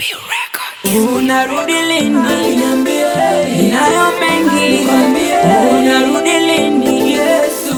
Unarudi lini? Niambie, ninayo mengi nikwambie. Unarudi lini Yesu?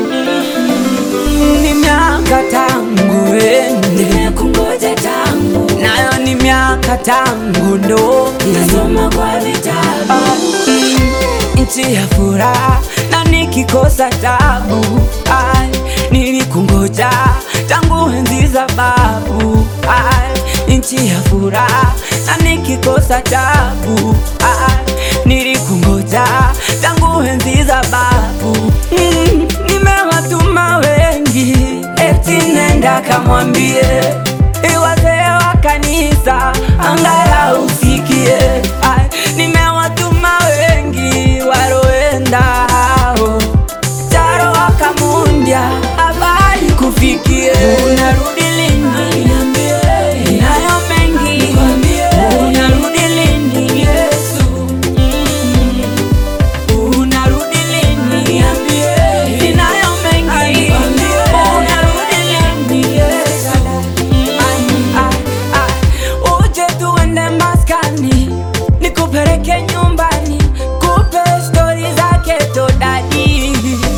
Ni miaka tangu ende, nimekungoja tangu, nayo ni miaka tangu ndoki, nasoma kwa vitabu. Nchi ya furaha na nikikosa tabu, nilikungoja tangu enzi za babu. Nchi ya furaha na nikikosa tabu, nilikungoja tangu enzi za babu. Nimewatuma wengi, eti nenda kamwambie wazee wa kanisa angalau usikie. Nimewatuma wengi waroenda hao Taro wakamundya habari kufikie. Unarudi lini? Niambie, ninayo mengi nikwambie. Unarudi lini Yesu? Unarudi lini? Niambie, ninayo mengi nikwambie. Unarudi lini Yesu? Uje tuende maskani, nikupeleke nyumbani, kupe story zake to daddy.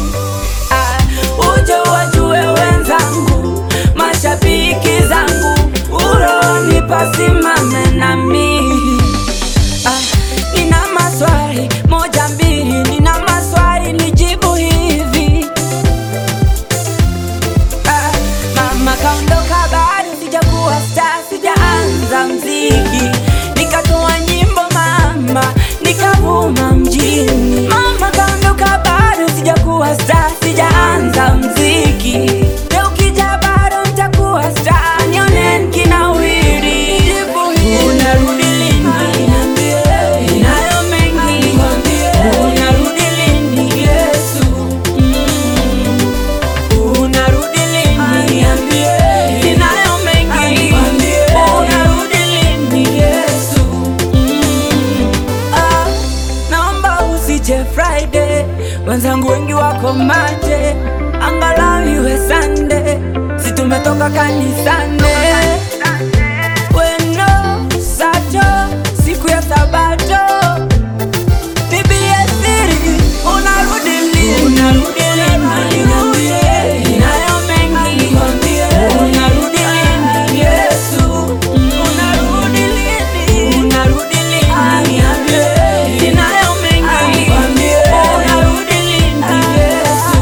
Uje wajue wenzangu, mashabiki zangu, uroni pasimame nami. Nina maswali moja mbili, nina maswali nijibu hivi. Mama kaondoka bado sijakuwa star, sijaanza mziki, nikatoa nyimbo mama, nikavuma mjini. Mama kaondoka bado sijakuwa star, sijaanza mziki, leo ukija bado nitakuwa star, nione nikinawiri. Unarudi lini? Niambie, ninayo mengi nikwambie. Unarudi lini Yesu? Unarudi lini? Niambie, ninayo mengi nikwambie. Unarudi lini Yesu? Naomba usije Friday, wenzangu wengi wako mate, angalau iwe Sunday, si tumetoka kanisani. Weno sato, siku ya Sabato, nibie siri. Unarudi lini? Unarudi lini? Niambie, ninayo mengi nikwambie. Unarudi lini Yesu? Unarudi lini? Unarudi lini? Niambie, ninayo mengi nikwambie. Unarudi lini Yesu?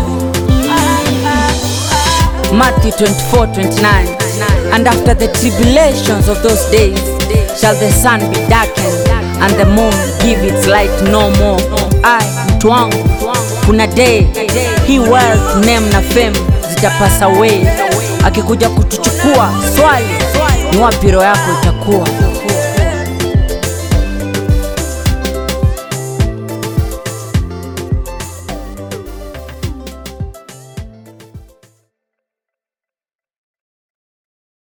Matthew 24:29. And after the tribulations of those days shall the sun be darkened and the moon give its light no more. Mtu wangu, kuna day hii wealth, name na fame zitapasa away. Akikuja kutuchukua swali, ni wapi roho yako itakuwa?